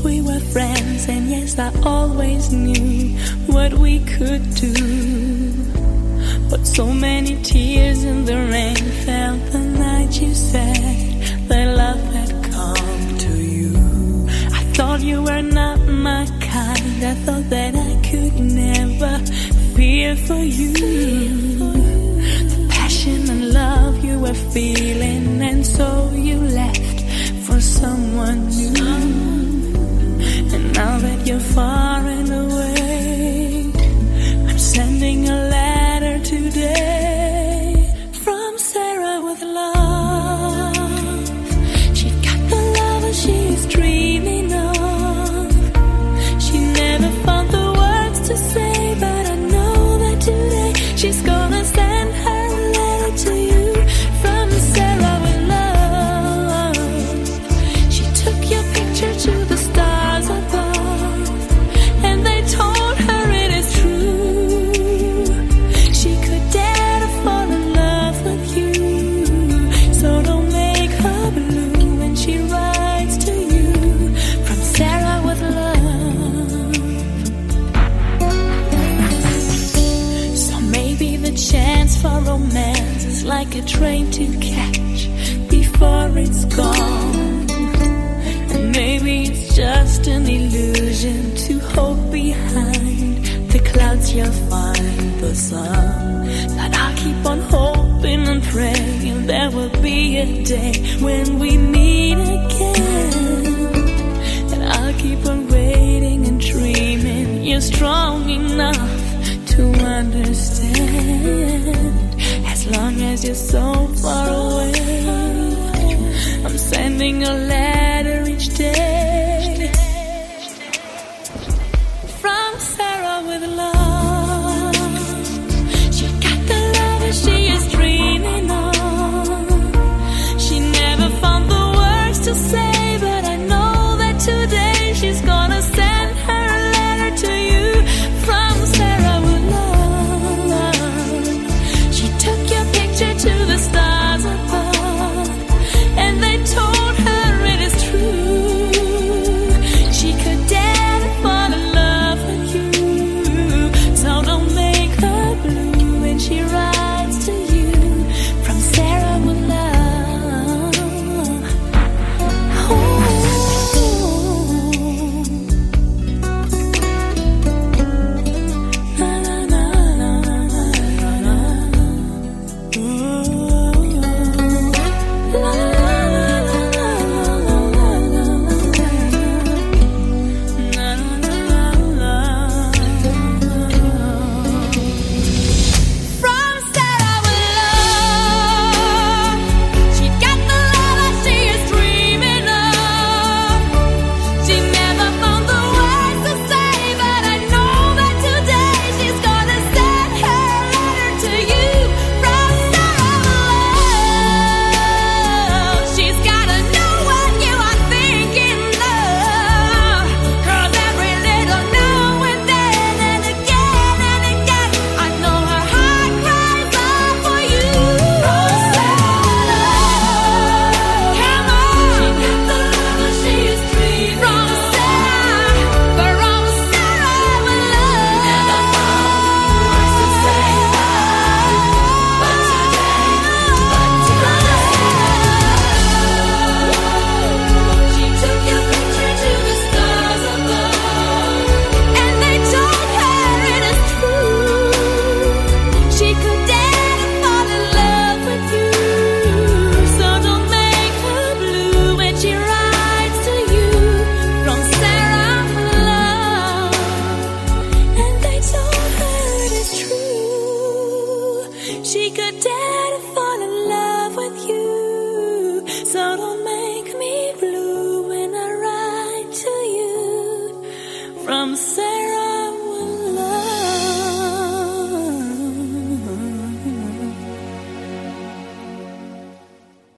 we were friends, and yes, I always knew what we could do. But so many tears in the rain fell the night you said that love had come to you. I thought you were not my kind. I thought that I could never feel for you. The passion and love you were feeling, and so you left for someone new. And now that you're far and away, I'm sending a letter today from Sarah with love. She got the love she's dreaming of. She never found the words to say, but I know that today she's gonna send her letter to you from Sarah with love. She took your picture to the stars above, and they told her it is true. She could dare to fall in love with you, so don't make her blue when she writes to you from Sarah with love. So maybe the chance for romance is like a train to catch before it's gone. And maybe it's just an illusion to hope behind the clouds you'll find the sun. But I'll keep on hoping and praying there will be a day when we meet again. And I'll keep on waiting and dreaming you're strong enough to understand. As long as you're so far away, I'm sending a letter each day from Sarah with love. She got the love that she is dreaming of. She never found the words to say, but I know that today she's gonna send her a letter to you from Sarah with love. She took your picture to the stars above, and they told her it is true. She could dare to fall in love with you, so don't make her blue when she writes to you from Sarah with love. Ooh. Na, na, na, na, na, na, na. Ooh. La, la, la, la, la, la, la, la, la, la. From Sarah with love. She got the love that she is dreaming of. She never found the words to say, but I know that today she's gonna send her letter to you from Sarah with love. She's gotta know what you are thinking of, 'cause every little now and then and again, I know her heart cries out for you. From Sarah with love. Come on. She got the love that she is dreaming from Sarah with love. Never found words to say, but today, she took your picture to the stars above, and they told her it is true. She could dare to fall in love with you, so don't make her blue when she writes to you from Sarah with love. And they told her it is true. She could dare to fall in love with you, so don't make